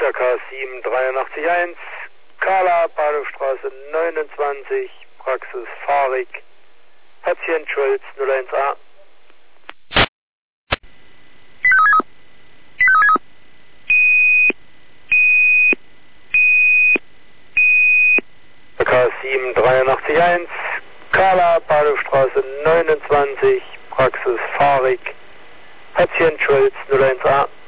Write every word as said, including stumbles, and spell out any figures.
R K sieben drei acht eins, Kala, Bahnhofstraße neunundzwanzig, Praxis Fahrig, Patient Schulz null eins A. R K sieben drei acht eins, Kala, Bahnhofstraße neunundzwanzig, Praxis Fahrig, Patient Schulz null eins A.